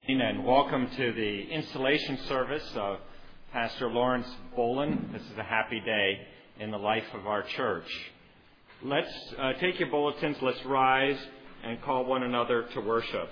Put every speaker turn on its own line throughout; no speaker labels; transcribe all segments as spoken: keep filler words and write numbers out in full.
And welcome to the installation service of Pastor Lawrence Bolin. This is a happy day in the life of our church. Let's uh, take your bulletins, let's rise and call one another to worship.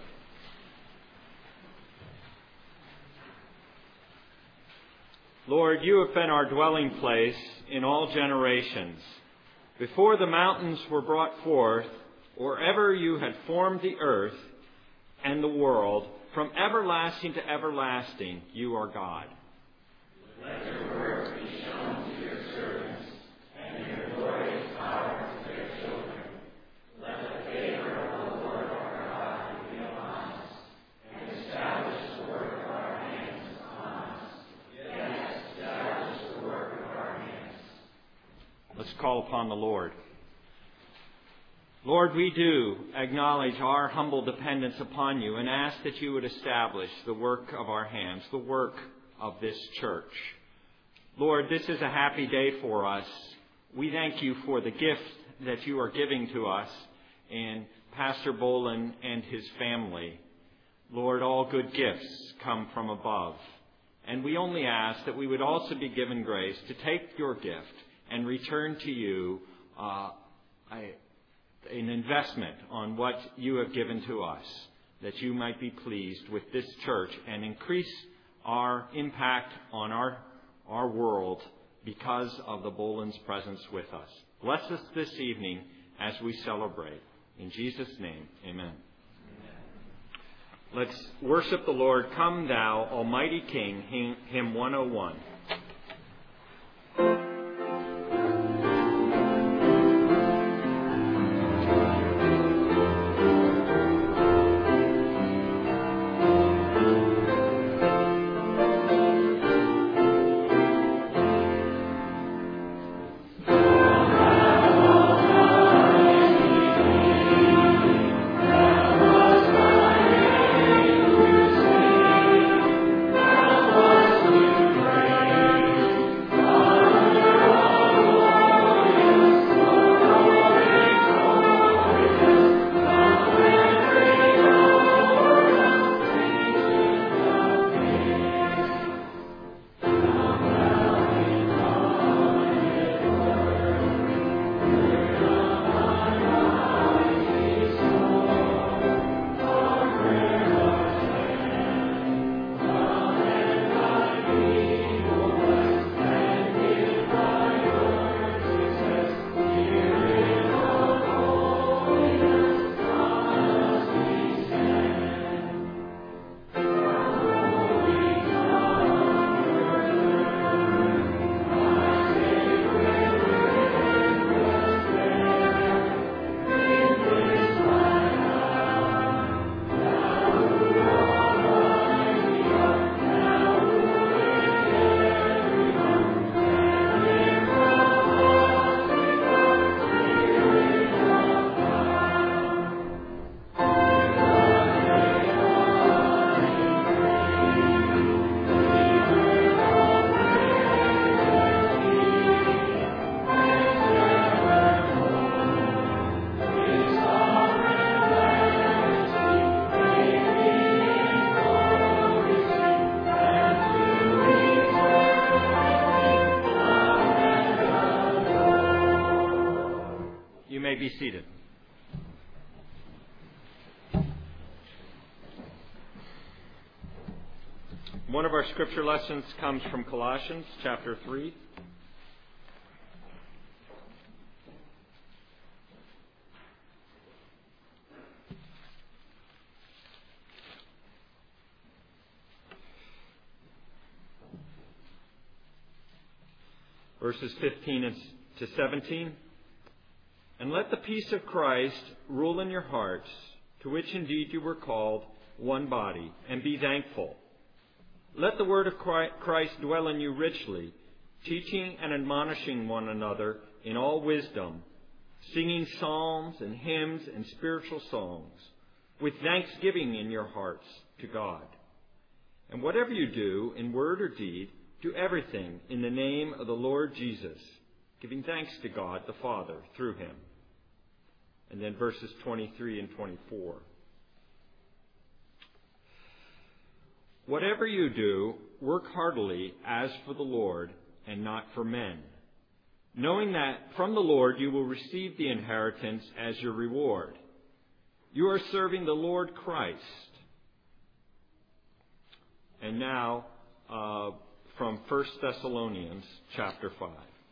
Lord, you have been our dwelling place in all generations. Before the mountains were brought forth, or ever you had formed the earth and the world, from everlasting to everlasting, you are God.
Let your work be shown to your servants, and your glorious power to their children. Let the favor of the Lord our God be upon us, and establish the work of our hands upon us. Yes, establish the work of our hands.
Let's call upon the Lord. Lord, we do acknowledge our humble dependence upon you and ask that you would establish the work of our hands, the work of this church. Lord, this is a happy day for us. We thank you for the gift that you are giving to us in Pastor Bolin and his family. Lord, all good gifts come from above. And we only ask that we would also be given grace to take your gift and return to you uh, I, an investment on what you have given to us, that you might be pleased with this church and increase our impact on our our world because of the Bolin's presence with us. Bless us this evening as we celebrate. In Jesus' name, amen. Amen. Let's worship the Lord. Come Thou, Almighty King, hymn one oh one. Be seated. One of our scripture lessons comes from Colossians chapter three. Verses fifteen to seventeen. And let the peace of Christ rule in your hearts, to which indeed you were called, one body, and be thankful. Let the word of Christ dwell in you richly, teaching and admonishing one another in all wisdom, singing psalms and hymns and spiritual songs, with thanksgiving in your hearts to God. And whatever you do, in word or deed, do everything in the name of the Lord Jesus, giving thanks to God the Father through him. And then verses twenty-three and twenty-four. Whatever you do, work heartily as for the Lord and not for men, knowing that from the Lord you will receive the inheritance as your reward. You are serving the Lord Christ. And now, uh, from First Thessalonians chapter five.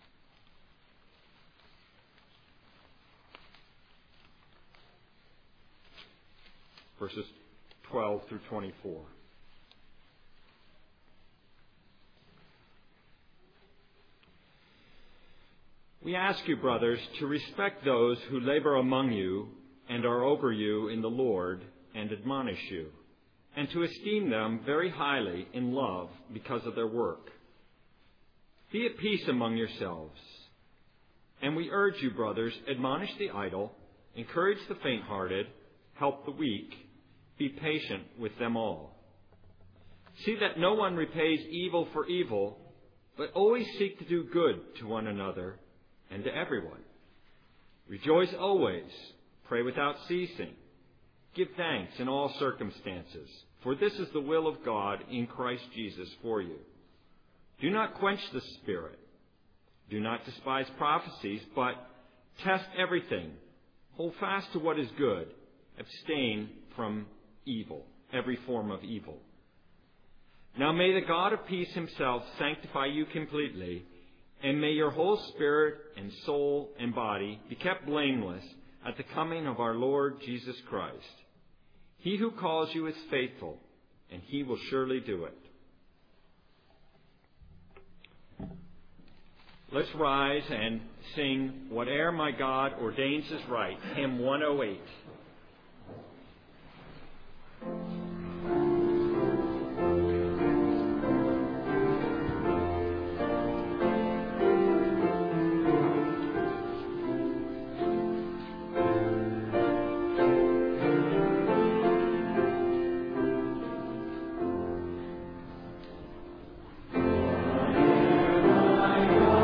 Verses twelve through twenty-four. We ask you, brothers, to respect those who labor among you and are over you in the Lord and admonish you, and to esteem them very highly in love because of their work. Be at peace among yourselves. And we urge you, brothers, admonish the idle, encourage the faint-hearted, help the weak, be patient with them all. See that no one repays evil for evil, but always seek to do good to one another and to everyone. Rejoice always, pray without ceasing. Give thanks in all circumstances, for this is the will of God in Christ Jesus for you. Do not quench the Spirit. Do not despise prophecies, but test everything. Hold fast to what is good. Abstain from evil, every form of evil. Now may the God of peace himself sanctify you completely, and may your whole spirit and soul and body be kept blameless at the coming of our Lord Jesus Christ. He who calls you is faithful, and he will surely do it. Let's rise and sing Whate'er My God Ordains Is Right, hymn one oh eight.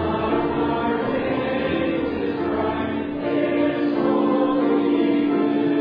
Holy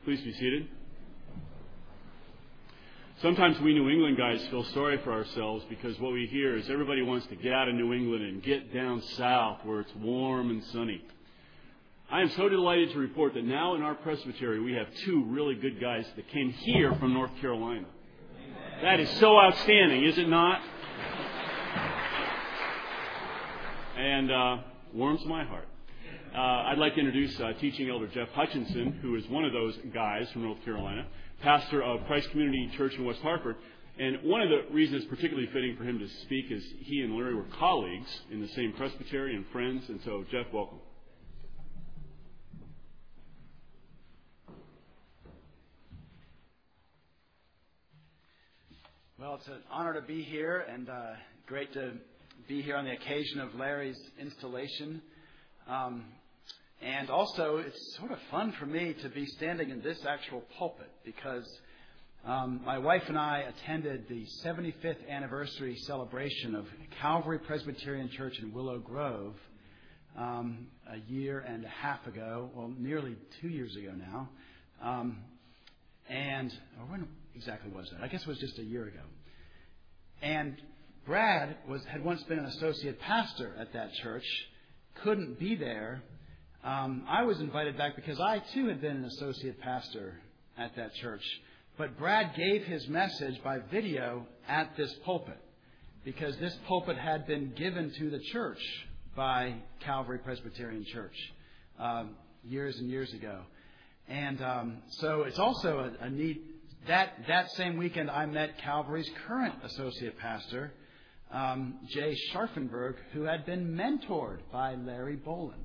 Please be seated. Sometimes we New England guys feel sorry for ourselves because what we hear is everybody wants to get out of New England and get down south where it's warm and sunny. I am so delighted to report that now in our presbytery we have two really good guys that came here from North Carolina. That is so outstanding, is it not? And uh, warms my heart. Uh, I'd like to introduce uh, teaching elder Jeff Hutchinson, who is one of those guys from North Carolina, pastor of Christ Community Church in West Hartford. And one of the reasons it's particularly fitting for him to speak is he and Larry were colleagues in the same presbytery and friends. And so, Jeff, welcome.
Well, it's an honor to be here, and uh, great to be here on the occasion of Larry's installation. Um, and also, it's sort of fun for me to be standing in this actual pulpit because um, my wife and I attended the seventy-fifth anniversary celebration of Calvary Presbyterian Church in Willow Grove um, a year and a half ago, well, nearly two years ago now. Um, and or when exactly was that? I guess it was just a year ago. And Brad was had once been an associate pastor at that church, couldn't be there. Um, I was invited back because I, too, had been an associate pastor at that church. But Brad gave his message by video at this pulpit because this pulpit had been given to the church by Calvary Presbyterian Church um, years and years ago. And um, so it's also a, a neat... That, that same weekend, I met Calvary's current associate pastor, um, Jay Scharfenberg, who had been mentored by Larry Bolin.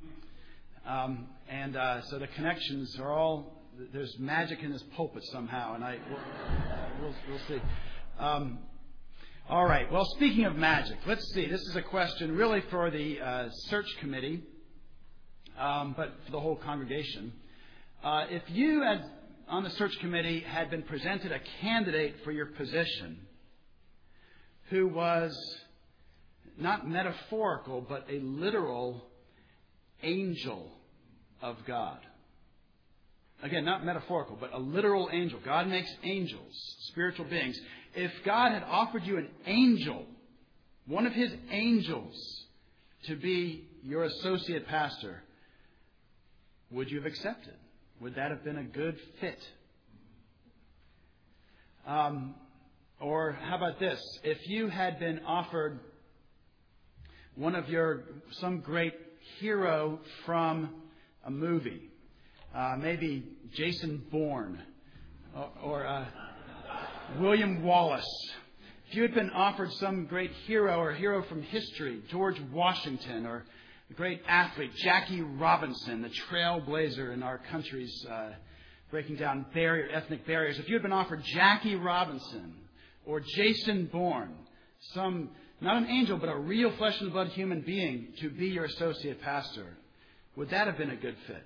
Um, and uh, so the connections are all, there's magic in this pulpit somehow, and I we'll, we'll, we'll see. Um, all right. Well, speaking of magic, let's see. This is a question really for the uh, search committee, um, but for the whole congregation. Uh, if you had on the search committee had been presented a candidate for your position who was not metaphorical, but a literal angel of God. Again, not metaphorical, but a literal angel. God makes angels, spiritual beings. If God had offered you an angel, one of His angels, to be your associate pastor, would you have accepted? Would that have been a good fit? Um, or how about this? If you had been offered one of your, some great hero from a movie, uh, maybe Jason Bourne or, or uh, William Wallace. If you had been offered some great hero or hero from history, George Washington, or the great athlete, Jackie Robinson, the trailblazer in our country's uh, breaking down barrier, ethnic barriers. If you had been offered Jackie Robinson or Jason Bourne, some, not an angel, but a real flesh and blood human being to be your associate pastor, would that have been a good fit?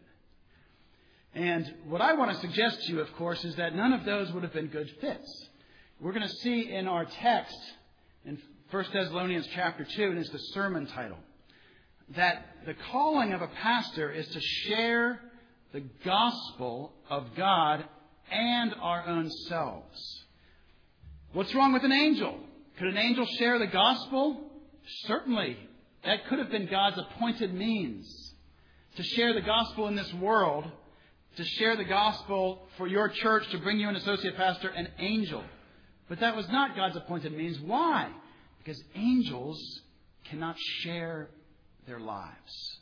And what I want to suggest to you, of course, is that none of those would have been good fits. We're going to see in our text in First Thessalonians chapter two, and it's the sermon title, that the calling of a pastor is to share the gospel of God and our own selves. What's wrong with an angel? Could an angel share the gospel? Certainly. That could have been God's appointed means to share the gospel in this world, to share the gospel for your church, to bring you an associate pastor, an angel. But that was not God's appointed means. Why? Because angels cannot share their lives.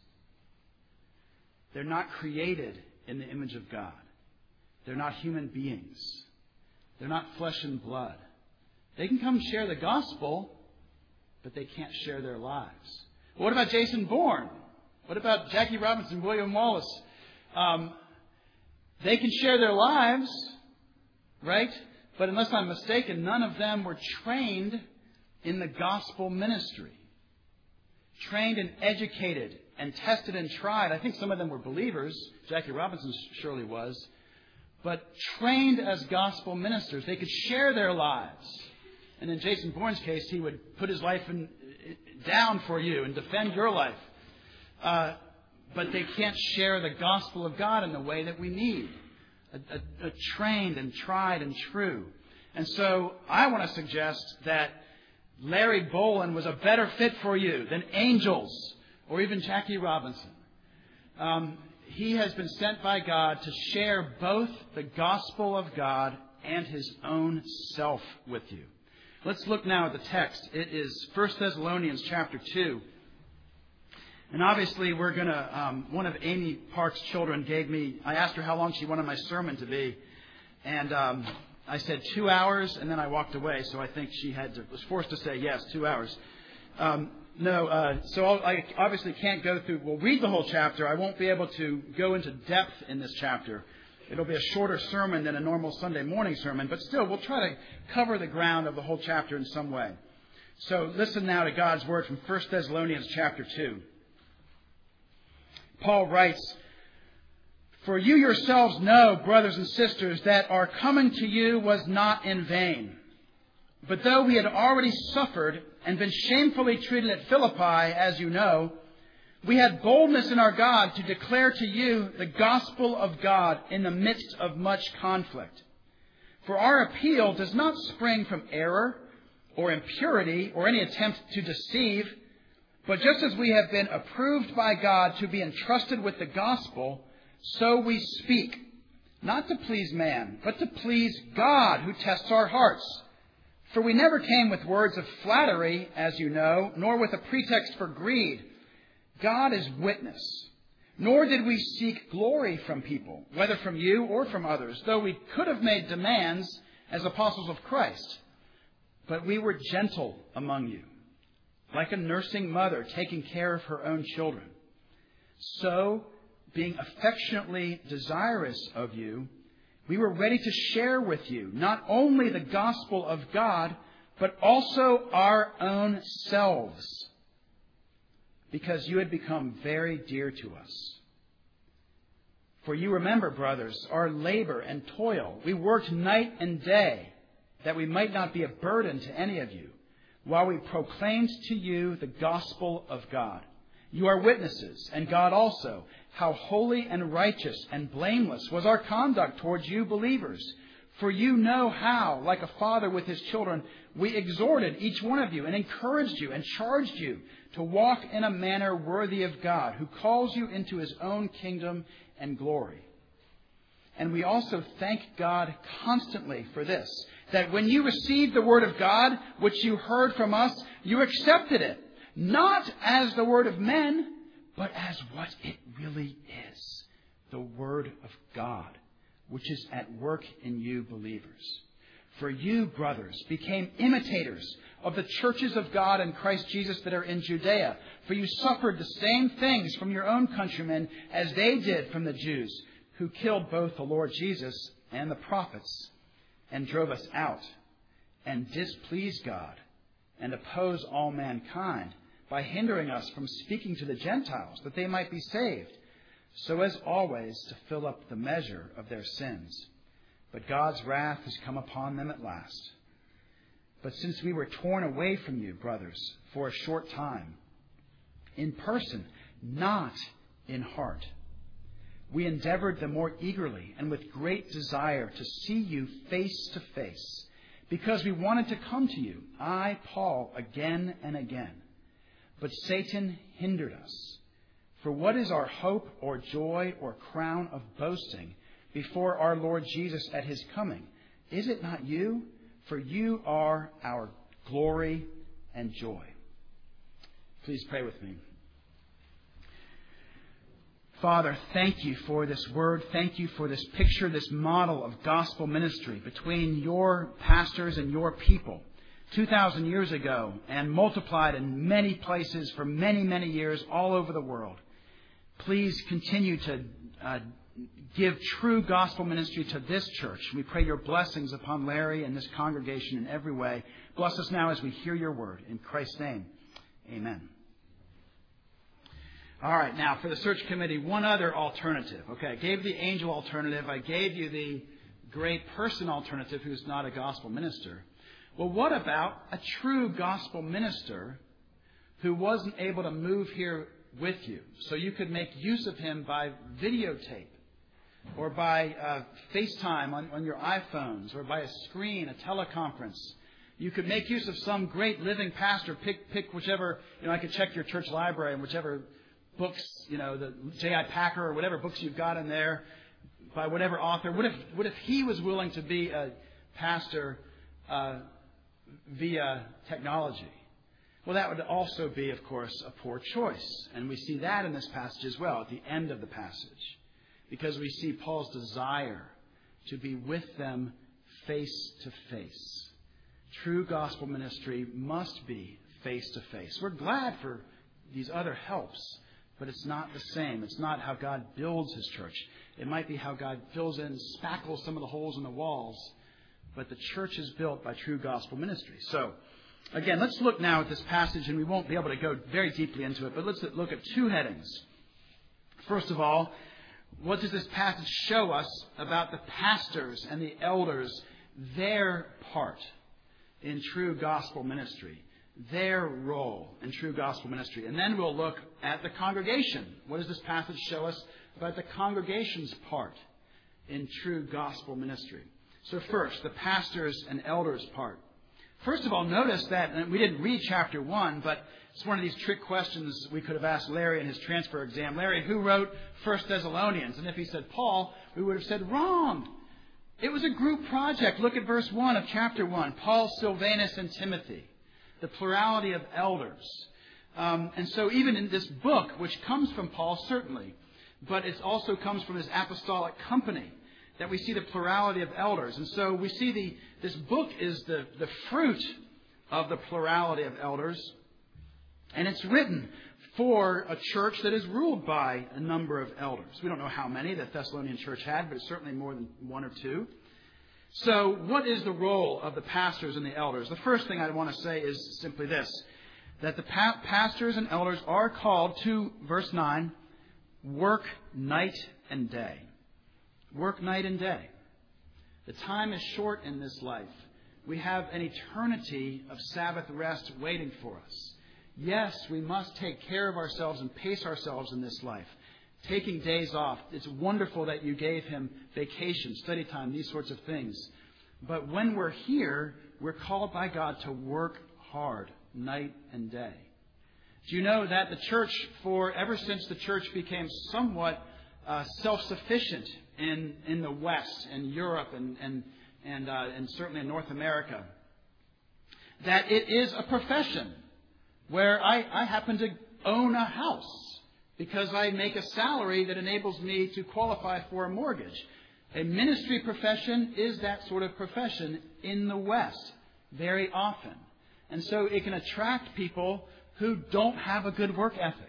They're not created in the image of God. They're not human beings. They're not flesh and blood. They can come share the gospel, but they can't share their lives. What about Jason Bourne? What about Jackie Robinson, William Wallace? Um, they can share their lives, right? But unless I'm mistaken, none of them were trained in the gospel ministry. Trained and educated and tested and tried. I think some of them were believers. Jackie Robinson surely was. But trained as gospel ministers. They could share their lives. And in Jason Bourne's case, he would put his life in, down for you and defend your life. Uh, but they can't share the gospel of God in the way that we need. a, a, a trained and tried and true. And so I want to suggest that Larry Bolin was a better fit for you than angels or even Jackie Robinson. Um, he has been sent by God to share both the gospel of God and his own self with you. Let's look now at the text. It is First Thessalonians chapter two. And obviously we're going to, um, one of Amy Park's children gave me, I asked her how long she wanted my sermon to be. And um, I said two hours, and then I walked away. So I think she had to, was forced to say yes, two hours. Um, no, uh, so I'll, I obviously can't go through, we'll read the whole chapter. I won't be able to go into depth in this chapter. It'll be a shorter sermon than a normal Sunday morning sermon, but still we'll try to cover the ground of the whole chapter in some way. So listen now to God's word from First Thessalonians chapter two. Paul writes, "For you yourselves know, brothers and sisters, that our coming to you was not in vain. But though we had already suffered and been shamefully treated at Philippi, as you know, we had boldness in our God to declare to you the gospel of God in the midst of much conflict. For our appeal does not spring from error or impurity or any attempt to deceive, but just as we have been approved by God to be entrusted with the gospel, so we speak, not to please man, but to please God who tests our hearts. For we never came with words of flattery, as you know, nor with a pretext for greed. God is witness. Nor did we seek glory from people, whether from you or from others, though we could have made demands as apostles of Christ. But we were gentle among you, like a nursing mother taking care of her own children. So, being affectionately desirous of you, we were ready to share with you not only the gospel of God, but also our own selves, because you had become very dear to us. For you remember, brothers, our labor and toil. We worked night and day, that we might not be a burden to any of you, while we proclaimed to you the gospel of God. You are witnesses, and God also, how holy and righteous and blameless was our conduct towards you believers. For you know how, like a father with his children, we exhorted each one of you and encouraged you and charged you to walk in a manner worthy of God, who calls you into his own kingdom and glory. And we also thank God constantly for this, that when you received the word of God, which you heard from us, you accepted it, not as the word of men, but as what it really is, the word of God, which is at work in you believers. For you, brothers, became imitators of the churches of God in Christ Jesus that are in Judea. For you suffered the same things from your own countrymen as they did from the Jews, who killed both the Lord Jesus and the prophets, and drove us out, and displeased God, and oppose all mankind, by hindering us from speaking to the Gentiles, that they might be saved, so as always to fill up the measure of their sins. But God's wrath has come upon them at last. But since we were torn away from you, brothers, for a short time, in person, not in heart, we endeavored the more eagerly and with great desire to see you face to face, because we wanted to come to you, I, Paul, again and again. But Satan hindered us. For what is our hope or joy or crown of boasting before our Lord Jesus at his coming? Is it not you? For you are our glory and joy." Please pray with me. Father, thank you for this word. Thank you for this picture, this model of gospel ministry between your pastors and your people two thousand years ago, and multiplied in many places for many, many years all over the world. Please continue to uh, give true gospel ministry to this church. We pray your blessings upon Larry and this congregation in every way. Bless us now as we hear your word. In Christ's name, amen. All right, now for the search committee, one other alternative. Okay, I gave the angel alternative. I gave you the great person alternative who's not a gospel minister. Well, what about a true gospel minister who wasn't able to move here with you, so you could make use of him by videotape? or by uh, FaceTime on, on your iPhones, or by a screen, a teleconference. You could make use of some great living pastor. Pick pick whichever, you know, I could check your church library and whichever books, you know, the J I Packer or whatever books you've got in there, by whatever author. What if what if he was willing to be a pastor uh, via technology? Well, that would also be, of course, a poor choice. And we see that in this passage as well, at the end of the passage. Because we see Paul's desire to be with them face to face. True gospel ministry must be face to face. We're glad for these other helps, but it's not the same. It's not how God builds His church. It might be how God fills in, spackles some of the holes in the walls, but the church is built by true gospel ministry. So, again, let's look now at this passage, and we won't be able to go very deeply into it, but let's look at two headings. First of all, what does this passage show us about the pastors and the elders, their part in true gospel ministry, their role in true gospel ministry? And then we'll look at the congregation. What does this passage show us about the congregation's part in true gospel ministry? So first, the pastors and elders' part. First of all, notice that, and we didn't read chapter one, but it's one of these trick questions we could have asked Larry in his transfer exam. Larry, who wrote First Thessalonians? And if he said Paul, we would have said wrong. It was a group project. Look at verse one of chapter one. Paul, Silvanus, and Timothy. The plurality of elders. Um, and so even in this book, which comes from Paul, certainly, but it also comes from his apostolic company, that we see the plurality of elders. And so we see the this book is the, the fruit of the plurality of elders. And it's written for a church that is ruled by a number of elders. We don't know how many the Thessalonian church had, but it's certainly more than one or two. So what is the role of the pastors and the elders? The first thing I want to say is simply this, that the pa- pastors and elders are called to, verse nine, work night and day. Work night and day. The time is short in this life. We have an eternity of Sabbath rest waiting for us. Yes, we must take care of ourselves and pace ourselves in this life. Taking days off. It's wonderful that you gave him vacation, study time, these sorts of things. But when we're here, we're called by God to work hard, night and day. Do you know that the church, for ever since the church became somewhat uh, self-sufficient in in the West and Europe and and and, uh, and certainly in North America, that it is a profession where I, I happen to own a house because I make a salary that enables me to qualify for a mortgage. A ministry profession is that sort of profession in the West very often. And so it can attract people who don't have a good work ethic.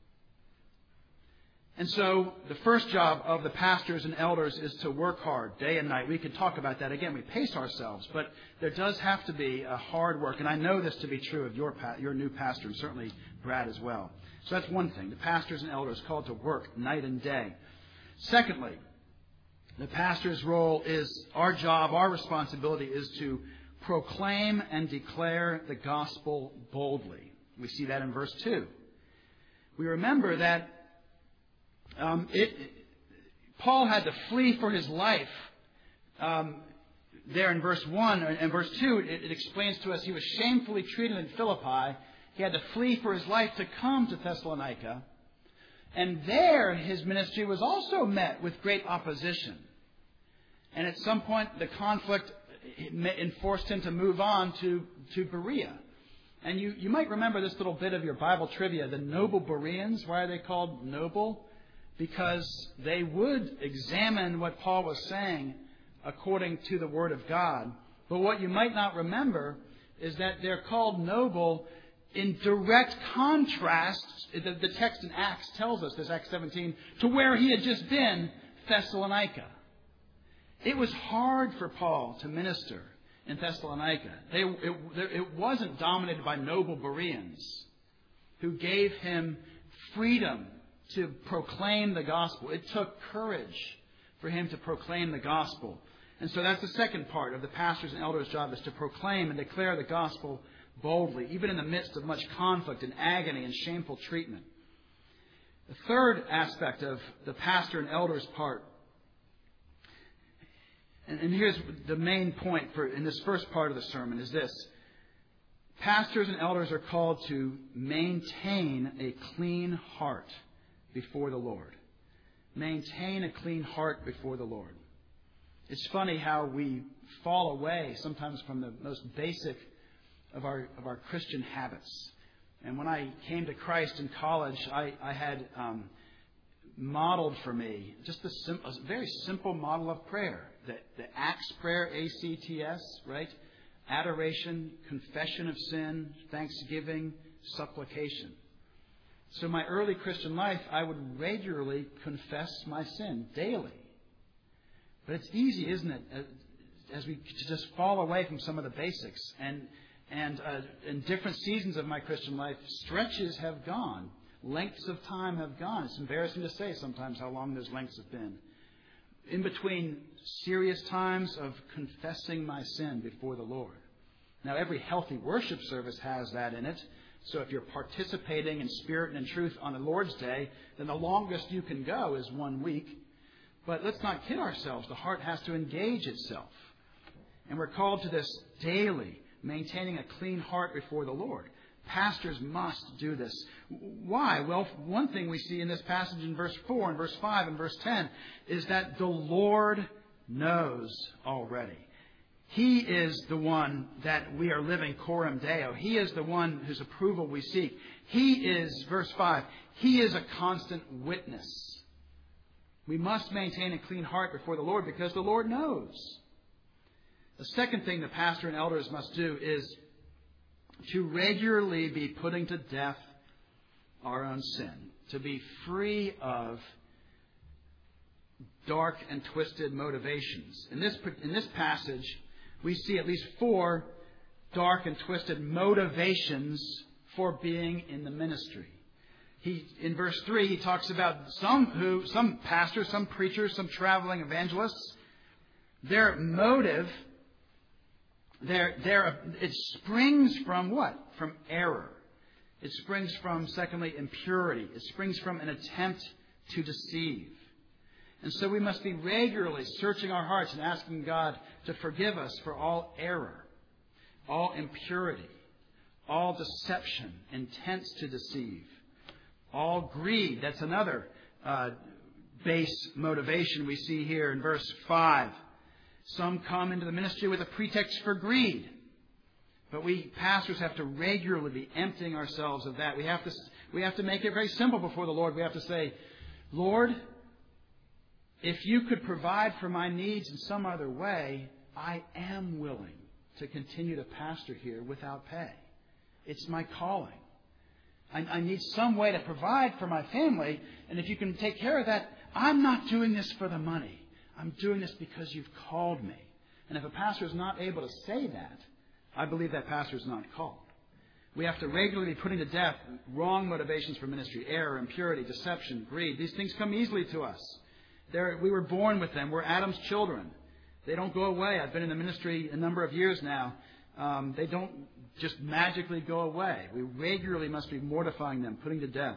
And so the first job of the pastors and elders is to work hard day and night. We could talk about that again. We pace ourselves, but there does have to be a hard work. And I know this to be true of your pa- your new pastor, and certainly Brad as well. So that's one thing. The pastors and elders called to work night and day. Secondly, the pastor's role is, our job, our responsibility is to proclaim and declare the gospel boldly. We see that in verse two. We remember that Um, it, Paul had to flee for his life. Um, there in verse one and verse two, it, it explains to us he was shamefully treated in Philippi. He had to flee for his life to come to Thessalonica. And there his ministry was also met with great opposition. And at some point the conflict enforced him to move on to, to Berea. And you, you might remember this little bit of your Bible trivia, the noble Bereans. Why are they called noble? Because they would examine what Paul was saying according to the Word of God. But what you might not remember is that they're called noble in direct contrast, the, the text in Acts tells us this, Acts seventeen, to where he had just been, Thessalonica. It was hard for Paul to minister in Thessalonica. They, it, it wasn't dominated by noble Bereans who gave him freedom to proclaim the gospel. It took courage for him to proclaim the gospel. And so that's the second part of the pastor's and elders' job, is to proclaim and declare the gospel boldly, even in the midst of much conflict and agony and shameful treatment. The third aspect of the pastor and elders' part And, and here's the main point for in this first part of the sermon is this. Pastors and elders are called to maintain a clean heart before the Lord. Maintain a clean heart before the Lord. It's funny how we fall away sometimes from the most basic of our of our Christian habits. And when I came to Christ in college, I, I had um, modeled for me just a, sim- a very simple model of prayer. The, the Acts prayer, A C T S, right? Adoration, confession of sin, thanksgiving, supplication. So my early Christian life, I would regularly confess my sin daily. But it's easy, isn't it, as we just fall away from some of the basics. And and uh, in different seasons of my Christian life, stretches have gone. Lengths of time have gone. It's embarrassing to say sometimes how long those lengths have been. In between serious times of confessing my sin before the Lord. Now, every healthy worship service has that in it. So if you're participating in spirit and in truth on the Lord's Day, then the longest you can go is one week. But let's not kid ourselves. The heart has to engage itself. And we're called to this daily, maintaining a clean heart before the Lord. Pastors must do this. Why? Well, one thing we see in this passage in verse four and verse five and verse ten is that the Lord knows already. He is the one that we are living coram Deo. He is the one whose approval we seek. He is, verse five, He is a constant witness. We must maintain a clean heart before the Lord because the Lord knows. The second thing the pastor and elders must do is to regularly be putting to death our own sin, to be free of dark and twisted motivations. In this, in this passage, we see at least four dark and twisted motivations for being in the ministry. He, in verse three, he talks about some who, some pastors, some preachers, some traveling evangelists. Their motive, their, their, it springs from what? From error. It springs from, secondly, impurity. It springs from an attempt to deceive. And so we must be regularly searching our hearts and asking God to forgive us for all error, all impurity, all deception, intents to deceive, all greed. That's another uh, base motivation we see here in verse five. Some come into the ministry with a pretext for greed. But we pastors have to regularly be emptying ourselves of that. We have to, we have to make it very simple before the Lord. We have to say, Lord, if you could provide for my needs in some other way, I am willing to continue to pastor here without pay. It's my calling. I, I need some way to provide for my family. And if you can take care of that, I'm not doing this for the money. I'm doing this because you've called me. And if a pastor is not able to say that, I believe that pastor is not called. We have to regularly be putting to death wrong motivations for ministry, error, impurity, deception, greed. These things come easily to us. They're, we were born with them. We're Adam's children. They don't go away. I've been in the ministry a number of years now. Um, they don't just magically go away. We regularly must be mortifying them, putting to death.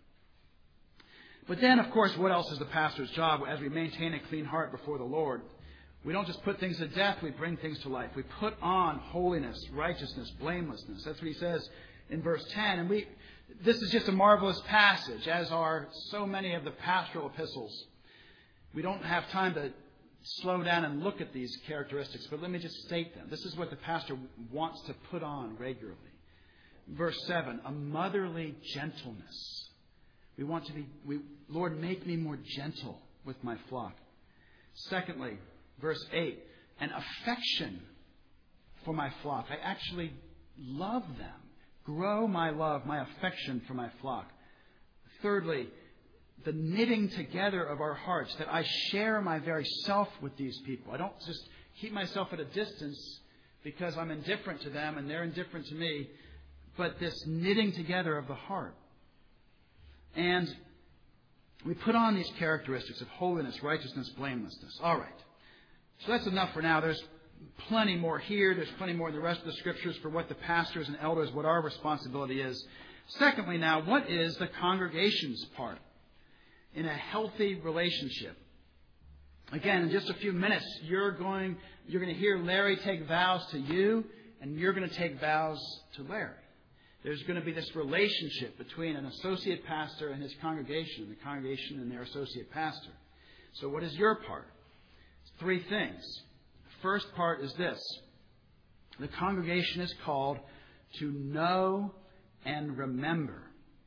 But then, of course, what else is the pastor's job as we maintain a clean heart before the Lord? We don't just put things to death, we bring things to life. We put on holiness, righteousness, blamelessness. That's what he says in verse ten. And we, this is just a marvelous passage, as are so many of the pastoral epistles. We don't have time to slow down and look at these characteristics, but let me just state them. This is what the pastor wants to put on regularly. Verse seven, a motherly gentleness. We want to be, we, Lord, make me more gentle with my flock. Secondly, verse eight, an affection for my flock. I actually love them. Grow my love, my affection for my flock. Thirdly, the knitting together of our hearts, that I share my very self with these people. I don't just keep myself at a distance because I'm indifferent to them and they're indifferent to me, but this knitting together of the heart. And we put on these characteristics of holiness, righteousness, blamelessness. All right. So that's enough for now. There's plenty more here. There's plenty more in the rest of the Scriptures for what the pastors and elders, what our responsibility is. Secondly, now, what is the congregation's part in a healthy relationship? Again, in just a few minutes, you're going, you're going to hear Larry take vows to you, and you're going to take vows to Larry. There's going to be this relationship between an associate pastor and his congregation, and the congregation and their associate pastor. So what is your part? Three things. The first part is this. The congregation is called to know and remember.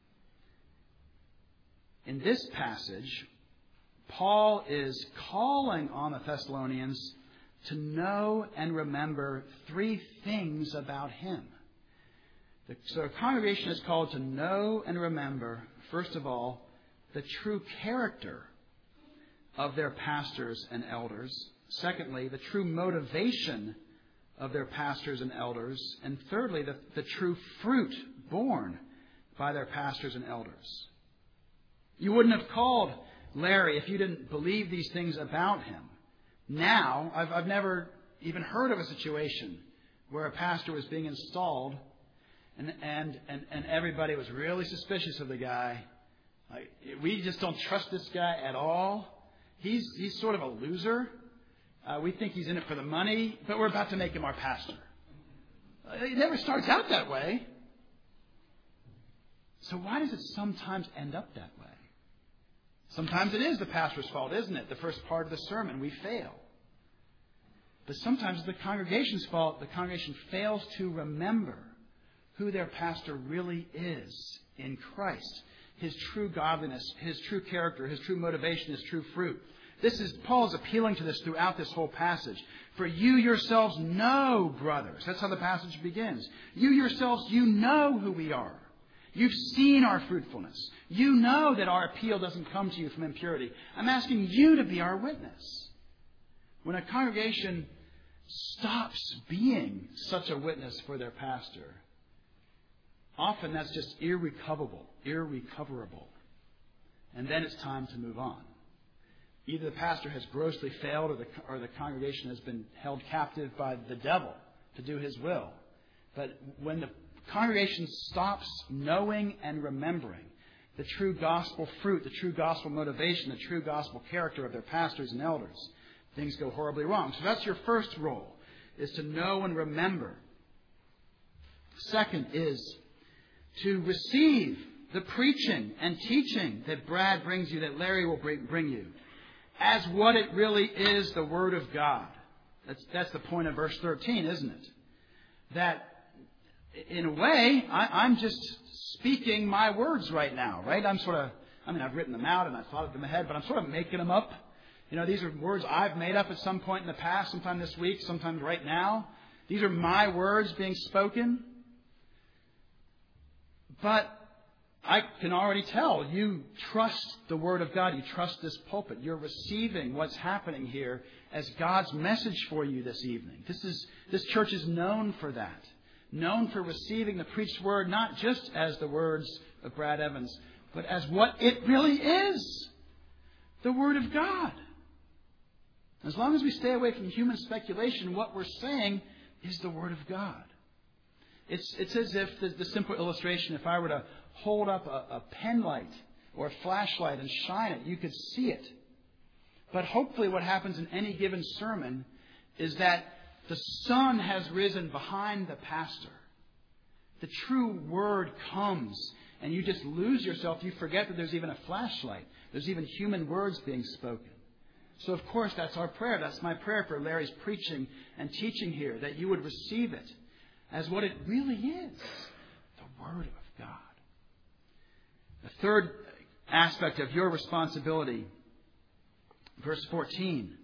In this passage, Paul is calling on the Thessalonians to know and remember three things about him. So a congregation is called to know and remember, first of all, the true character of their pastors and elders. Secondly, the true motivation of their pastors and elders. And thirdly, the, the true fruit borne by their pastors and elders. You wouldn't have called Larry if you didn't believe these things about him. Now, I've, I've never even heard of a situation where a pastor was being installed and, and, and, and everybody was really suspicious of the guy. Like, we just don't trust this guy at all. He's, he's sort of a loser. Uh, we think he's in it for the money, but we're about to make him our pastor. It never starts out that way. So why does it sometimes end up that way? Sometimes it is the pastor's fault, isn't it? The first part of the sermon, we fail. But sometimes it's the congregation's fault. The congregation fails to remember who their pastor really is in Christ. His true godliness, his true character, his true motivation, his true fruit. This is, Paul is appealing to this throughout this whole passage. For you yourselves know, brothers. That's how the passage begins. You yourselves, you know who we are. You've seen our fruitfulness. You know that our appeal doesn't come to you from impurity. I'm asking you to be our witness. When a congregation stops being such a witness for their pastor, often that's just irrecoverable, irrecoverable. And then it's time to move on. Either the pastor has grossly failed or the, or the congregation has been held captive by the devil to do his will. But when the congregation stops knowing and remembering the true gospel fruit, the true gospel motivation, the true gospel character of their pastors and elders, things go horribly wrong. So that's your first role, is to know and remember. Second is to receive the preaching and teaching that Brad brings you, that Larry will bring, bring you, as what it really is, the Word of God. That's, that's the point of verse thirteen, isn't it? That, in a way, I, I'm just speaking my words right now, right? I'm sort of, I mean, I've written them out and I've thought of them ahead, but I'm sort of making them up. You know, these are words I've made up at some point in the past, sometime this week, sometime right now. These are my words being spoken. But I can already tell you trust the Word of God. You trust this pulpit. You're receiving what's happening here as God's message for you this evening. This is this church is known for that. Known for receiving the preached Word, not just as the words of Brad Evans, but as what it really is. The Word of God. As long as we stay away from human speculation, what we're saying is the Word of God. It's, it's as if the, the simple illustration, if I were to hold up a, a pen light or a flashlight and shine it, you could see it. But hopefully what happens in any given sermon is that the sun has risen behind the pastor. The true word comes and you just lose yourself. You forget that there's even a flashlight. There's even human words being spoken. So of course that's our prayer. That's my prayer for Larry's preaching and teaching here, that you would receive it as what it really is, the Word of God. The third aspect of your responsibility, verse fourteen.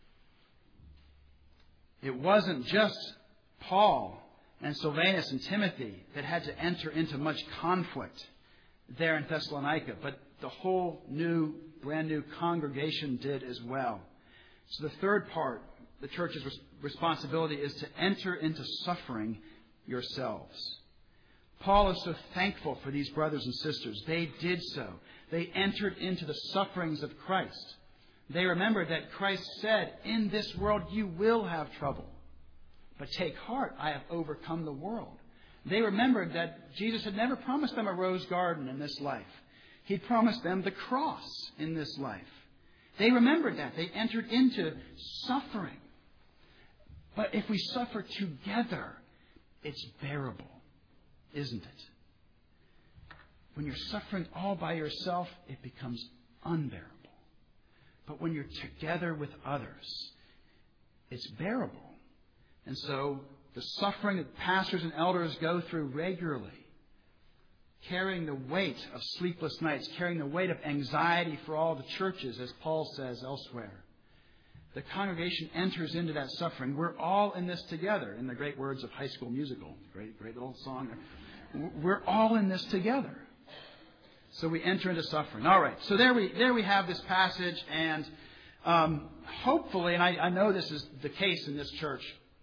It wasn't just Paul and Silvanus and Timothy that had to enter into much conflict there in Thessalonica, but the whole new, brand new congregation did as well. So the third part, the church's responsibility, is to enter into suffering yourselves. Paul is so thankful for these brothers and sisters. They did so. They entered into the sufferings of Christ. They remembered that Christ said, in this world you will have trouble. But take heart, I have overcome the world. They remembered that Jesus had never promised them a rose garden in this life. He promised them the cross in this life. They remembered that. They entered into suffering. But if we suffer together, it's bearable, isn't it? When you're suffering all by yourself, it becomes unbearable. But when you're together with others, it's bearable. And so the suffering that pastors and elders go through regularly, carrying the weight of sleepless nights, carrying the weight of anxiety for all the churches, as Paul says elsewhere. The congregation enters into that suffering. We're all in this together, in the great words of High School Musical. Great, great little song. We're all in this together. So we enter into suffering. All right. So there we there we have this passage, and um, hopefully, and I, I know this is the case in this church,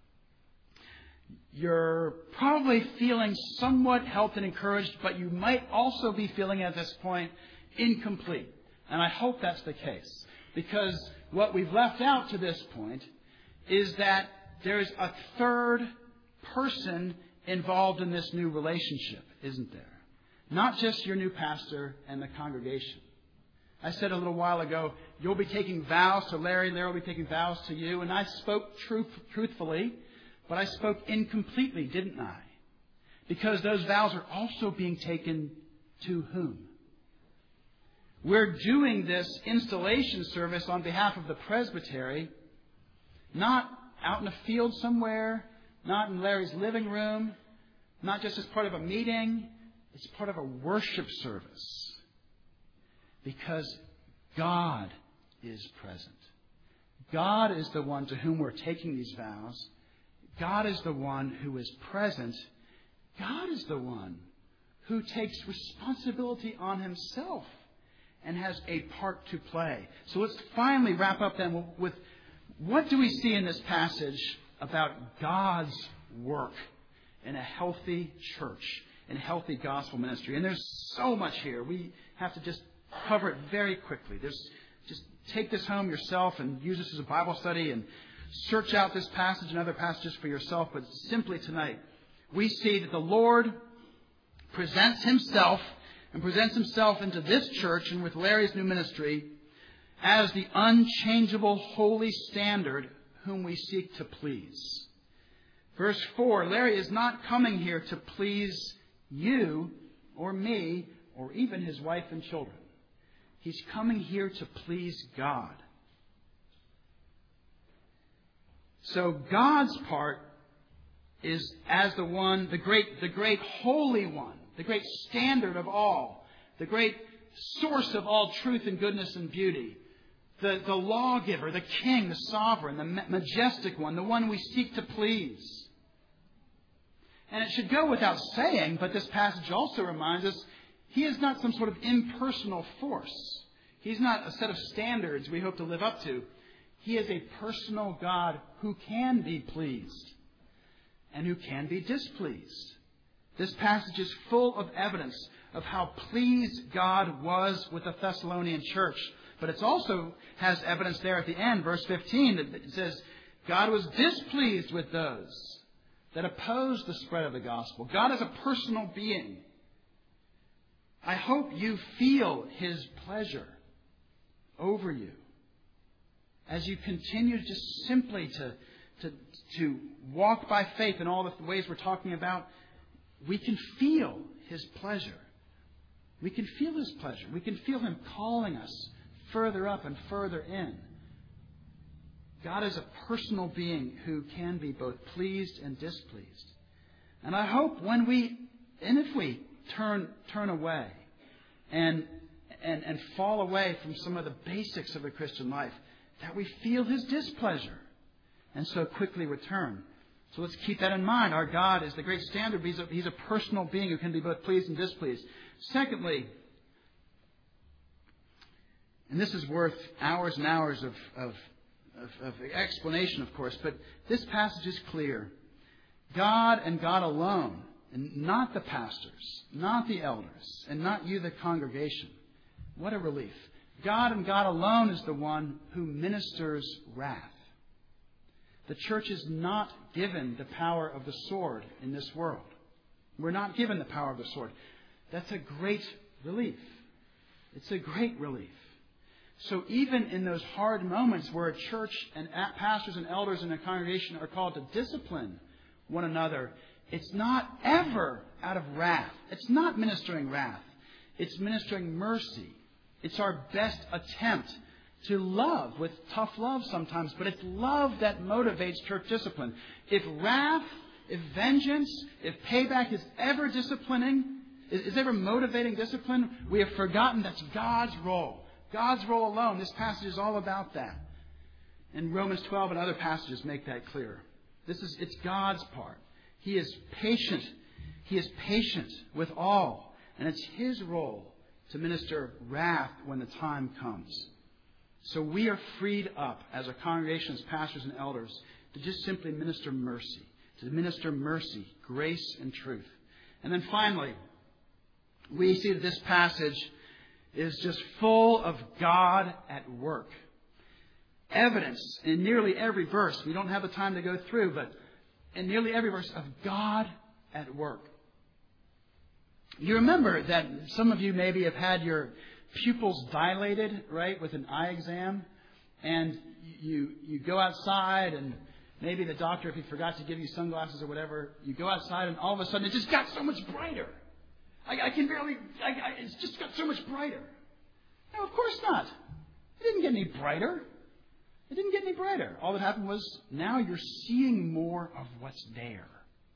you're probably feeling somewhat helped and encouraged, but you might also be feeling at this point incomplete. And I hope that's the case. Because what we've left out to this point is that there's a third person involved in this new relationship, isn't there? Not just your new pastor and the congregation. I said a little while ago, you'll be taking vows to Larry, Larry will be taking vows to you. And I spoke truth, truthfully. But I spoke incompletely, didn't I? Because those vows are also being taken to whom? We're doing this installation service on behalf of the presbytery, not out in a field somewhere, not in Larry's living room, not just as part of a meeting. It's part of a worship service. Because God is present. God is the one to whom we're taking these vows. God is the one who is present. God is the one who takes responsibility on himself and has a part to play. So let's finally wrap up then with what do we see in this passage about God's work in a healthy church, in a healthy gospel ministry. And there's so much here. We have to just cover it very quickly. There's just take this home yourself and use this as a Bible study and search out this passage and other passages for yourself. But simply tonight, we see that the Lord presents himself and presents himself into this church and with Larry's new ministry as the unchangeable holy standard whom we seek to please. Verse four, Larry is not coming here to please you or me or even his wife and children. He's coming here to please God. So God's part is as the one, the great, the great holy one, the great standard of all, the great source of all truth and goodness and beauty, the, the lawgiver, the king, the sovereign, the majestic one, the one we seek to please. And it should go without saying, but this passage also reminds us, he is not some sort of impersonal force. He's not a set of standards we hope to live up to. He is a personal God who can be pleased and who can be displeased. This passage is full of evidence of how pleased God was with the Thessalonian church. But it also has evidence there at the end, verse fifteen, that it says, God was displeased with those that opposed the spread of the gospel. God is a personal being. I hope you feel his pleasure over you as you continue just simply to, to, to walk by faith in all the ways we're talking about. We can feel his pleasure. We can feel his pleasure. We can feel him calling us further up and further in. God is a personal being who can be both pleased and displeased. And I hope when we, and if we turn turn away and and and fall away from some of the basics of the Christian life, that we feel his displeasure and so quickly return. So let's keep that in mind. Our God is the great standard. He's a, he's a personal being who can be both pleased and displeased. Secondly, and this is worth hours and hours of, of, of, of explanation, of course, but this passage is clear. God and God alone, and not the pastors, not the elders, and not you, the congregation. What a relief. God and God alone is the one who ministers wrath. The church is not given the power of the sword in this world. We're not given the power of the sword. That's a great relief. It's a great relief. So even in those hard moments where a church and pastors and elders in a congregation are called to discipline one another, it's not ever out of wrath. It's not ministering wrath. It's ministering mercy. It's our best attempt to love with tough love sometimes, but it's love that motivates church discipline. If wrath, if vengeance, if payback is ever disciplining, is ever motivating discipline, we have forgotten that's God's role. God's role alone. This passage is all about that. And Romans twelve and other passages make that clear. This is, it's God's part. He is patient. He is patient with all. And it's His role to minister wrath when the time comes. So we are freed up as a congregation, as pastors and elders, to just simply minister mercy. To minister mercy, grace, and truth. And then finally, we see that this passage is just full of God at work. Evidence in nearly every verse. We don't have the time to go through, but in nearly every verse of God at work. You remember that some of you maybe have had your pupils dilated, right, with an eye exam. And you you go outside and maybe the doctor, if he forgot to give you sunglasses or whatever, you go outside and all of a sudden it just got so much brighter. I, I can barely, I, I, it's just got so much brighter. No, of course not. It didn't get any brighter. It didn't get any brighter. All that happened was now you're seeing more of what's there.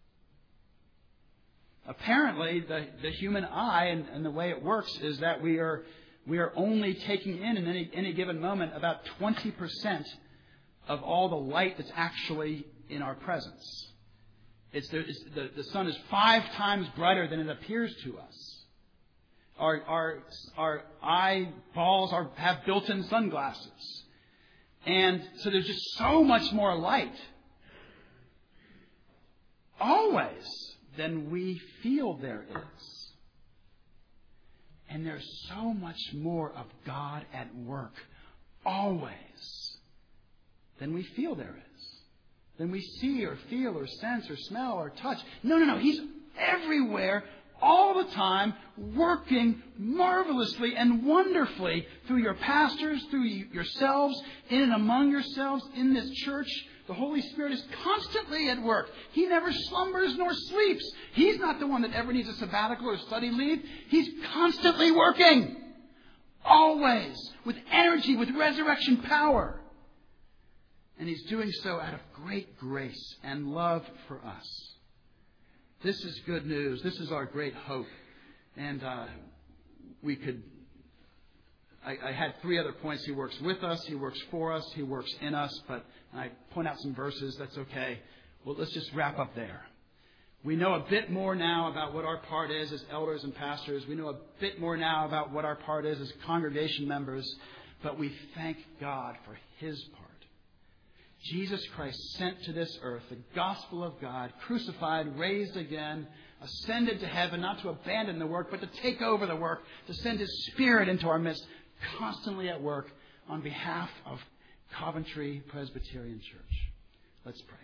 Apparently, the, the human eye and, and the way it works is that we are we are only taking in in any, any given moment about twenty percent of all the light that's actually in our presence. It's the, it's the, the sun is five times brighter than it appears to us. Our our our eyeballs are have built-in sunglasses, and so there's just so much more light, always, than we feel there is. And there's so much more of God at work, always, than we feel there is. Than we see or feel or sense or smell or touch. No, no, no. He's everywhere, all the time, working marvelously and wonderfully through your pastors, through yourselves, in and among yourselves, in this church. The Holy Spirit is constantly at work. He never slumbers nor sleeps. He's not the one that ever needs a sabbatical or study leave. He's constantly working. Always. With energy, with resurrection power. And He's doing so out of great grace and love for us. This is good news. This is our great hope. And uh, we could... I, I had three other points. He works with us. He works for us. He works in us. But I point out some verses. That's okay. Well, let's just wrap up there. We know a bit more now about what our part is as elders and pastors. We know a bit more now about what our part is as congregation members. But we thank God for His part. Jesus Christ sent to this earth the gospel of God, crucified, raised again, ascended to heaven, not to abandon the work, but to take over the work, to send His Spirit into our midst, constantly at work on behalf of Coventry Presbyterian Church. Let's pray.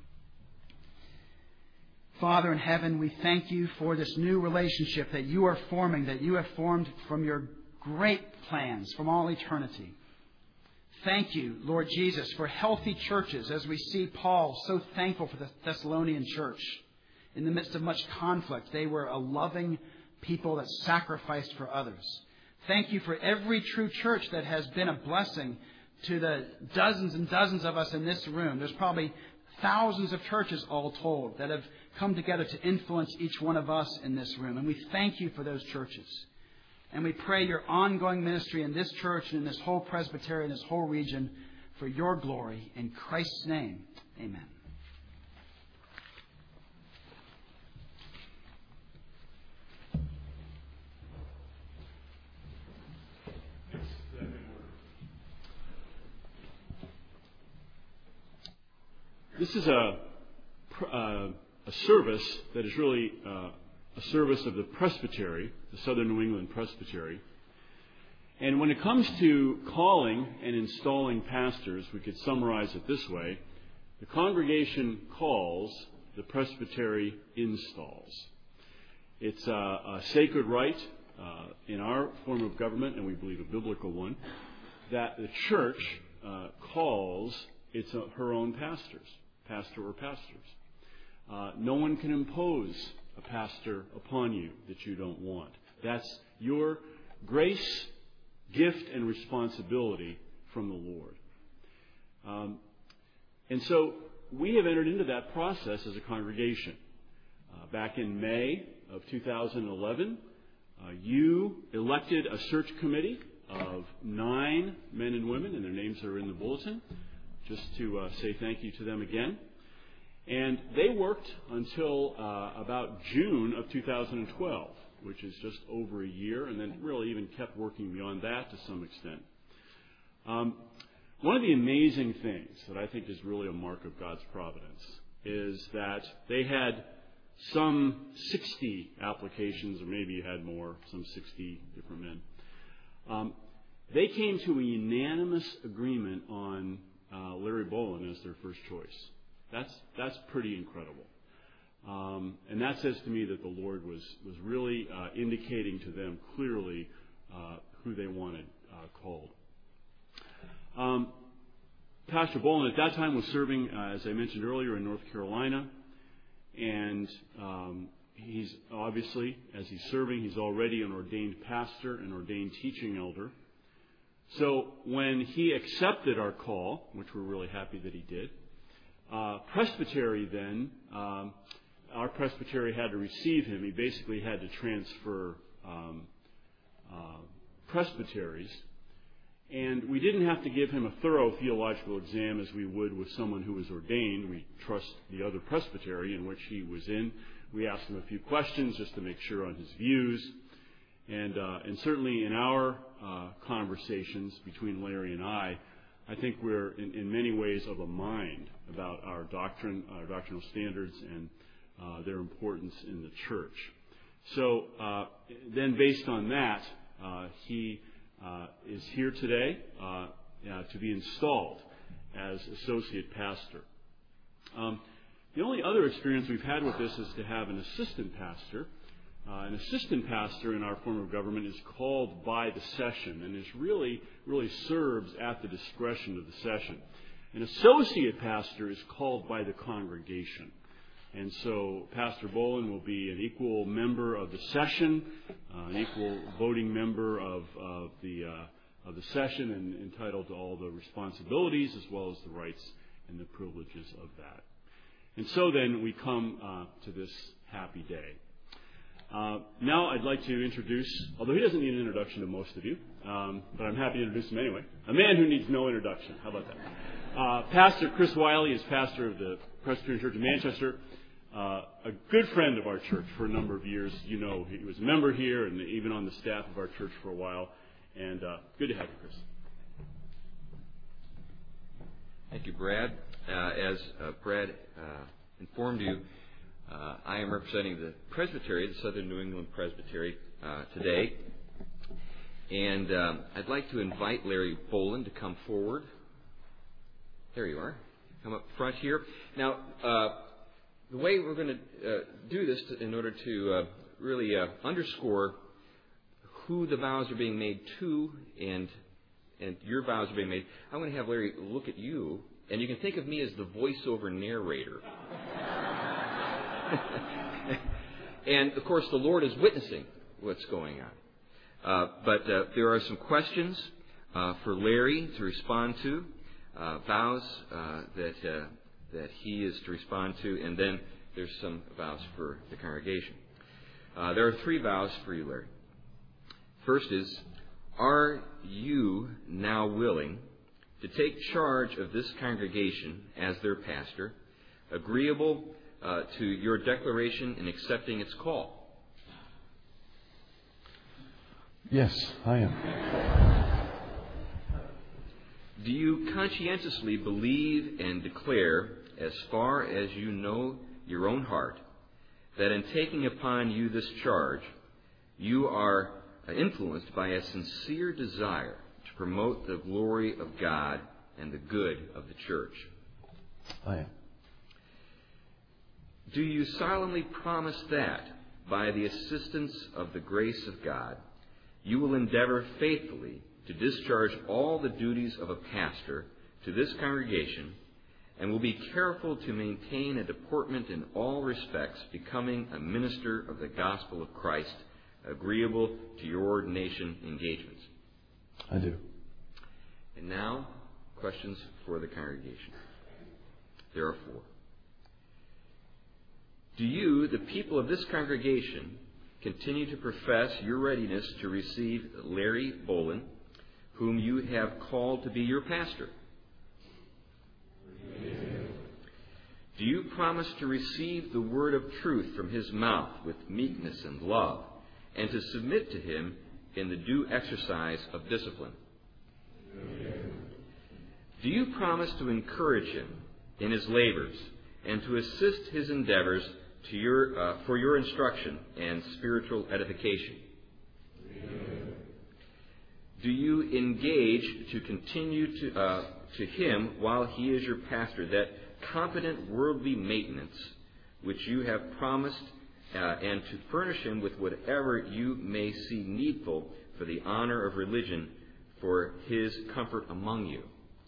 Father in heaven, we thank You for this new relationship that You are forming, that You have formed from Your great plans from all eternity. Thank You, Lord Jesus, for healthy churches as we see Paul so thankful for the Thessalonian church. In the midst of much conflict, they were a loving people that sacrificed for others. Thank You for every true church that has been a blessing to the dozens and dozens of us in this room. There's probably thousands of churches all told that have come together to influence each one of us in this room. And we thank You for those churches. And we pray Your ongoing ministry in this church and in this whole presbytery, in this whole region, for Your glory. In Christ's name, amen.
This is a, uh, a service that is really uh, a service of the Presbytery, the Southern New England Presbytery. And when it comes to calling and installing pastors, we could summarize it this way. The congregation calls, the Presbytery installs. It's a, a sacred right uh, in our form of government, and we believe a biblical one, that the church uh, calls its uh, her own pastors, pastor or pastors. Uh, no one can impose a pastor upon you that you don't want. That's your grace, gift, and responsibility from the Lord. Um, and so we have entered into that process as a congregation. Uh, back in May of two thousand eleven, uh, you elected a search committee of nine men and women, and their names are in the bulletin, just to uh, say thank you to them again. And they worked until uh, about June of two thousand twelve, which is just over a year, and then really even kept working beyond that to some extent. Um, one of the amazing things that I think is really a mark of God's providence is that they had some sixty applications, or maybe you had more, some sixty different men. Um, they came to a unanimous agreement on uh, Larry Bolin as their first choice. That's that's pretty incredible. Um, and that says to me that the Lord was, was really uh, indicating to them clearly uh, who they wanted uh, called. Um, Pastor Bolin at that time was serving, uh, as I mentioned earlier, in North Carolina. And um, he's obviously, as he's serving, he's already an ordained pastor, an ordained teaching elder. So when he accepted our call, which we're really happy that he did, uh, Presbytery then, um, our Presbytery had to receive him. He basically had to transfer um, uh, presbyteries. And we didn't have to give him a thorough theological exam as we would with someone who was ordained. We trust the other presbytery in which he was in. We asked him a few questions just to make sure on his views. And uh, and certainly in our uh, conversations between Larry and I, I think we're in, in many ways of a mind about our doctrine, our doctrinal standards, and uh, their importance in the church. So uh, then based on that, uh, he uh, is here today uh, uh, to be installed as associate pastor. Um, the only other experience we've had with this is to have an assistant pastor. Uh, an assistant pastor in our form of government is called by the session and is really, really serves at the discretion of the session. An associate pastor is called by the congregation. And so Pastor Bolin will be an equal member of the session, uh, an equal voting member of, of the uh, of the session, and entitled to all the responsibilities as well as the rights and the privileges of that. And so then we come uh, to this happy day. Uh, now I'd like to introduce, although he doesn't need an introduction to most of you, um, but I'm happy to introduce him anyway, a man who needs no introduction. How about that? Uh, Pastor Chris Wiley is pastor of the Presbyterian Church of Manchester, uh, a good friend of our church for a number of years. You know, he was a member here and even on the staff of our church for a while. And uh, good to have you, Chris.
Thank you, Brad. Uh, as uh, Brad uh, informed you, Uh, I am representing the Presbytery, the Southern New England Presbytery, uh, today. And um, I'd like to invite Larry Bolin to come forward. There you are. Come up front here. Now, uh, the way we're going to uh, do this to, in order to uh, really uh, underscore who the vows are being made to and and your vows are being made, I'm going to have Larry look at you, and you can think of me as the voiceover narrator. And, of course, the Lord is witnessing what's going on. Uh, but uh, there are some questions uh, for Larry to respond to, uh, vows uh, that uh, that he is to respond to, and then there's some vows for the congregation. Uh, there are three vows for you, Larry. First is, are you now willing to take charge of this congregation as their pastor, agreeable Uh, to your declaration in accepting its call?
Yes, I am.
Do you conscientiously believe and declare, as far as you know your own heart, that in taking upon you this charge, you are influenced by a sincere desire to promote the glory of God and the good of the church?
I am.
Do you solemnly promise that, by the assistance of the grace of God, you will endeavor faithfully to discharge all the duties of a pastor to this congregation, and will be careful to maintain a deportment in all respects becoming a minister of the gospel of Christ, agreeable to your ordination engagements.
I do.
And now, questions for the congregation. There are four. Do you, the people of this congregation, continue to profess your readiness to receive Larry Bolin, whom you have called to be your pastor? Do you promise to receive the word of truth from his mouth with meekness and love, and to submit to him in the due exercise of discipline? Do you promise to encourage him in his labors and to assist his endeavors to your, uh, for your instruction and spiritual edification? Do you engage to continue to, uh, to him while he is your pastor that competent worldly maintenance which you have promised, uh, and to furnish him with whatever you may see needful for the honor of religion, for his comfort among you?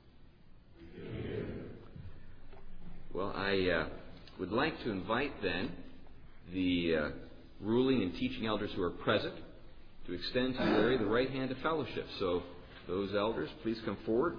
Well, I uh, would like to invite then the uh, ruling and teaching elders who are present to extend to Larry the right hand of fellowship. So those elders, please come forward.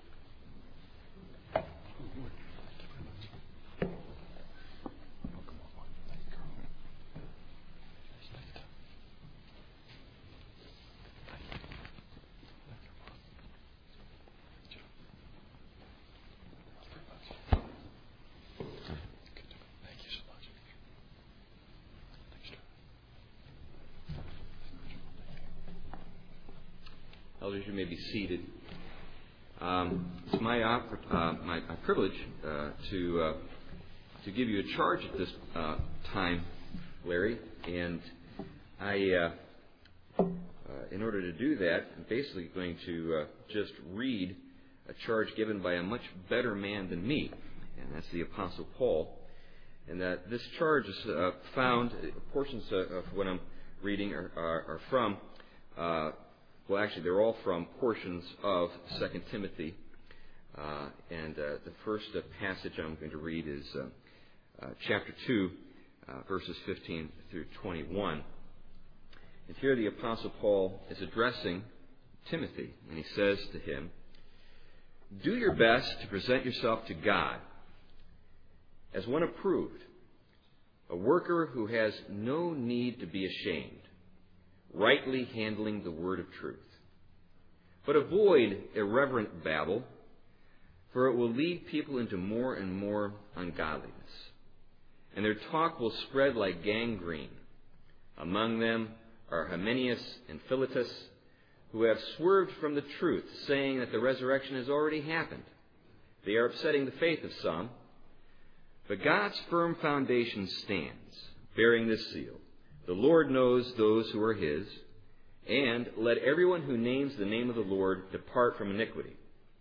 Elders, you may be seated. Um, it's my, oppor- uh, my, my privilege uh, to uh, to give you a charge at this uh, time, Larry, and I, uh, uh, in order to do that, I'm basically going to uh, just read a charge given by a much better man than me, and that's the Apostle Paul. And that this charge is uh, found, portions of what I'm reading are, are, are from. Uh, Well, actually, they're all from portions of Second Timothy. Uh, and uh, the first uh, passage I'm going to read is uh, uh, chapter two, uh, verses fifteen through twenty-one. And here the Apostle Paul is addressing Timothy, and he says to him, "Do your best to present yourself to God as one approved, a worker who has no need to be ashamed, rightly handling the word of truth. But avoid irreverent babble, for it will lead people into more and more ungodliness, and their talk will spread like gangrene. Among them are Hymenaeus and Philetus, who have swerved from the truth, saying that the resurrection has already happened. They are upsetting the faith of some. But God's firm foundation stands, bearing this seal: the Lord knows those who are his, and let everyone who names the name of the Lord depart from iniquity.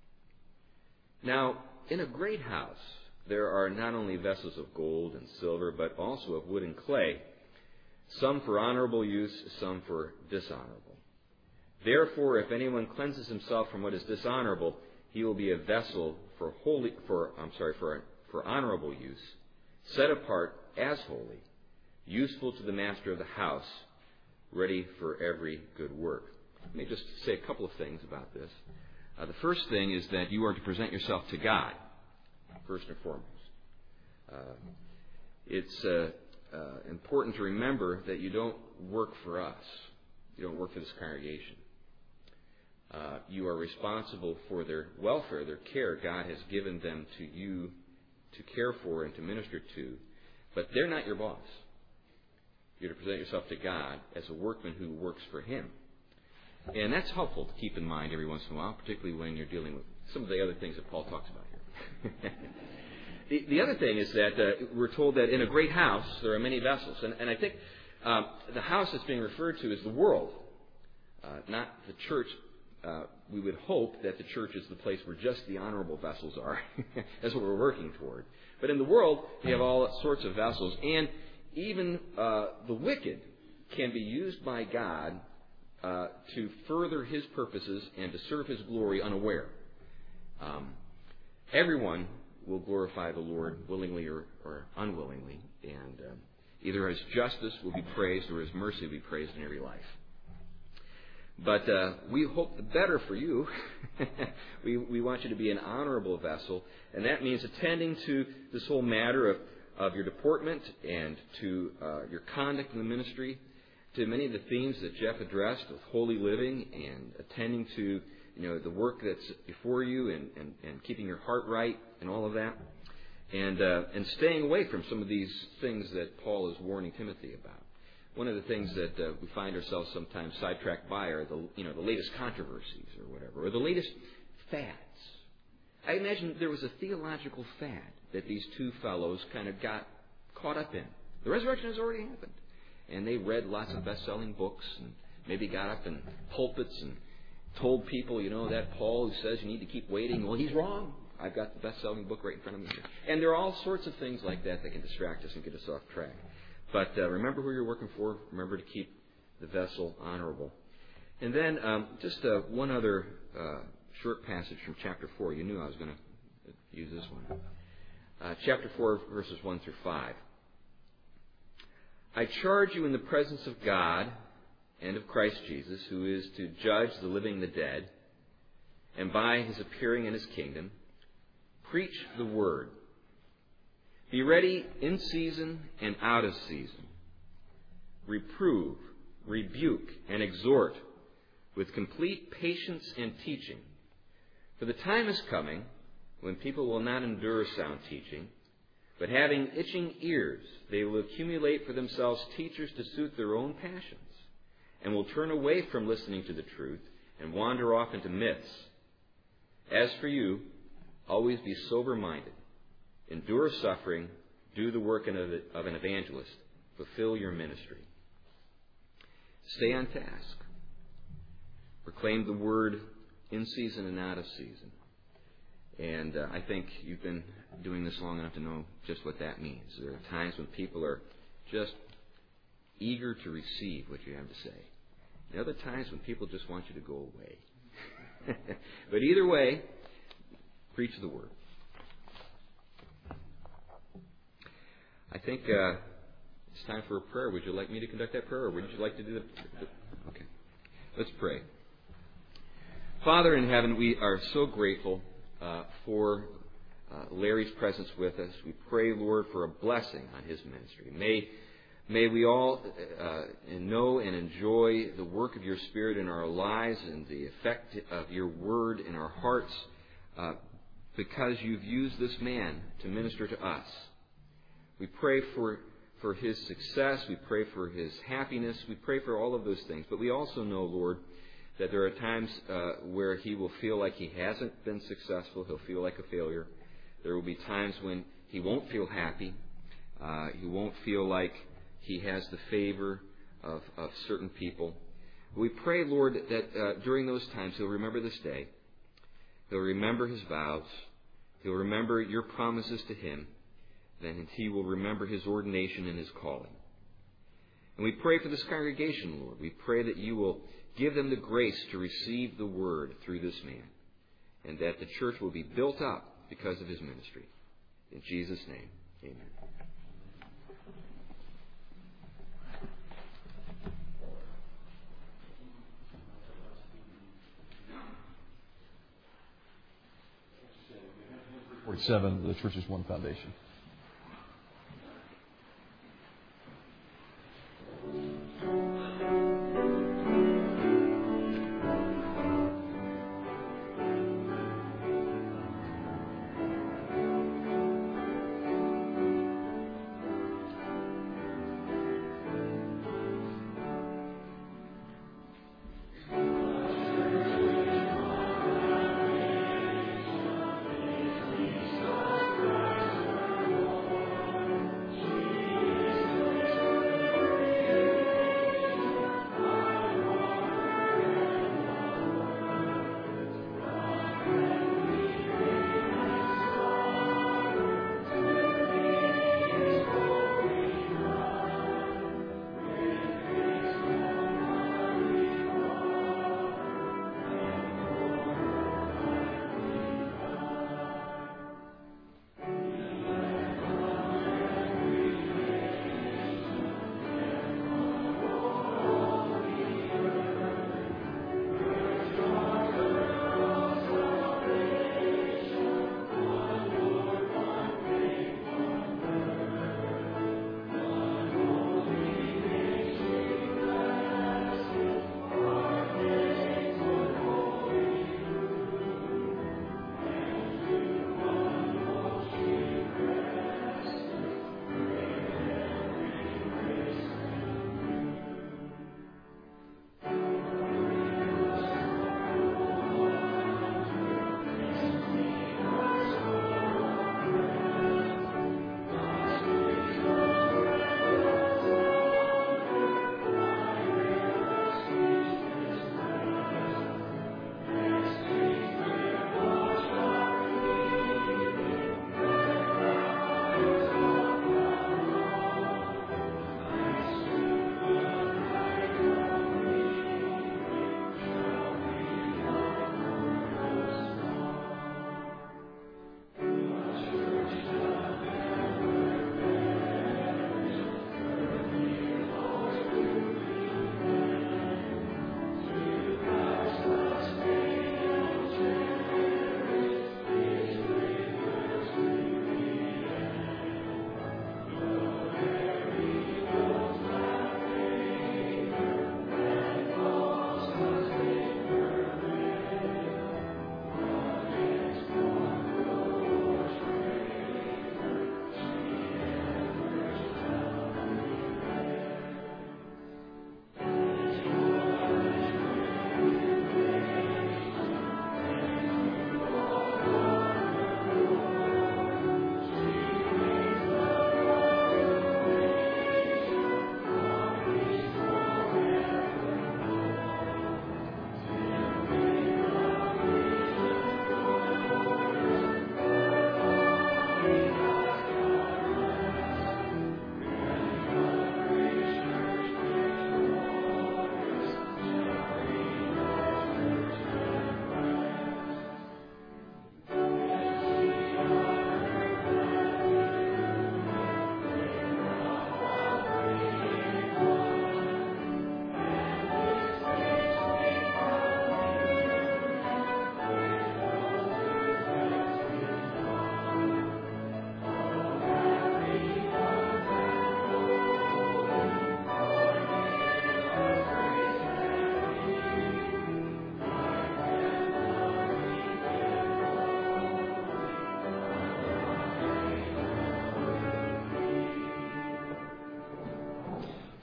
Now, in a great house there are not only vessels of gold and silver, but also of wood and clay, some for honorable use, some for dishonorable. Therefore, if anyone cleanses himself from what is dishonorable, he will be a vessel for holy, for I'm sorry, for for honorable use, set apart as holy, useful to the master of the house, ready for every good work." Let me just say a couple of things about this. Uh, the first thing is that you are to present yourself to God, first and foremost. Uh, it's uh, uh, important to remember that you don't work for us. You don't work for this congregation. Uh, you are responsible for their welfare, their care. God has given them to you to care for and to minister to. But they're not your boss. You're to present yourself to God as a workman who works for him. And that's helpful to keep in mind every once in a while, particularly when you're dealing with some of the other things that Paul talks about here. the, the other thing is that uh, we're told that in a great house there are many vessels. And, and I think um, the house that's being referred to is the world, uh, not the church. Uh, we would hope that the church is the place where just the honorable vessels are. That's what we're working toward. But in the world, we have all sorts of vessels. And even uh, the wicked can be used by God uh, to further His purposes and to serve His glory unaware. Um, everyone will glorify the Lord willingly or, or unwillingly, and um, either His justice will be praised or His mercy will be praised in every life. But uh, we hope the better for you. we, we want you to be an honorable vessel, and that means attending to this whole matter of, of your deportment and to uh, your conduct in the ministry, to many of the themes that Jeff addressed with holy living and attending to you know the work that's before you and, and, and keeping your heart right and all of that, and uh, and staying away from some of these things that Paul is warning Timothy about. One of the things that uh, we find ourselves sometimes sidetracked by are the you know the latest controversies or whatever, or the latest fads. I imagine there was a theological fad that these two fellows kind of got caught up in. The resurrection has already happened, and they read lots of best-selling books and maybe got up in pulpits and told people, you know, that Paul who says you need to keep waiting, well, he's wrong. I've got the best-selling book right in front of me here. And there are all sorts of things like that that can distract us and get us off track. But uh, remember who you're working for. Remember to keep the vessel honorable. And then um, just uh, one other uh, short passage from chapter four. You knew I was going to use this one. Uh, chapter four, verses one through five. I charge you in the presence of God and of Christ Jesus, who is to judge the living and the dead, and by His appearing in His kingdom, preach the word. Be ready in season and out of season. Reprove, rebuke, and exhort with complete patience and teaching. For the time is coming when people will not endure sound teaching, but having itching ears, they will accumulate for themselves teachers to suit their own passions, and will turn away from listening to the truth and wander off into myths. As for you, always be sober-minded. Endure suffering, do the work of an evangelist, fulfill your ministry. Stay on task. Proclaim the word in season and out of season. And uh, I think you've been doing this long enough to know just what that means. There are times when people are just eager to receive what you have to say. And other times when people just want you to go away. But either way, preach the word. I think uh, it's time for a prayer. Would you like me to conduct that prayer, or would you like to do the... Okay. Let's pray. Father in heaven, we are so grateful uh, for uh, Larry's presence with us. We pray, Lord, for a blessing on his ministry. May, may we all uh, know and enjoy the work of your Spirit in our lives and the effect of your word in our hearts uh, because you've used this man to minister to us. We pray for, for his success. We pray for his happiness. We pray for all of those things. But we also know, Lord, that there are times uh, where he will feel like he hasn't been successful. He'll feel like a failure. There will be times when he won't feel happy. Uh, he won't feel like he has the favor of, of certain people. We pray, Lord, that uh, during those times he'll remember this day. He'll remember his vows. He'll remember your promises to him. Then he will remember his ordination and his calling. And we pray for this congregation, Lord. We pray that you will give them the grace to receive the word through this man, and that the church will be built up because of his ministry. In Jesus' name, amen.
forty-seven, the church's one foundation.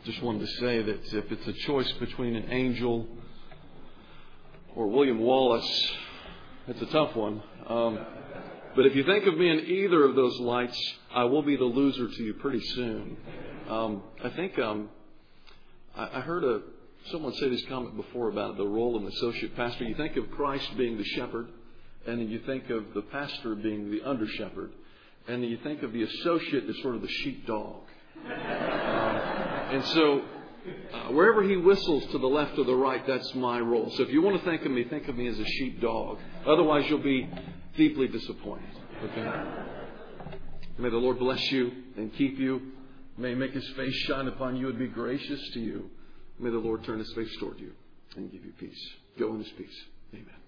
just wanted to say that if it's a choice between an angel or William Wallace, it's a tough one. Um, but if you think of me in either of those lights, I will be the loser to you pretty soon. Um, I think um, I, I heard a someone say this comment before about the role of an associate pastor. You think of Christ being the shepherd, and then you think of the pastor being the under shepherd, and then you think of the associate as sort of the sheepdog. Uh, and so, uh, wherever he whistles to the left or the right, that's my role. So if you want to think of me, think of me as a sheepdog. Otherwise, you'll be deeply disappointed. Okay? May the Lord bless you and keep you. May He make His face shine upon you and be gracious to you. May the Lord turn His face toward you and give you peace. Go in His peace. Amen.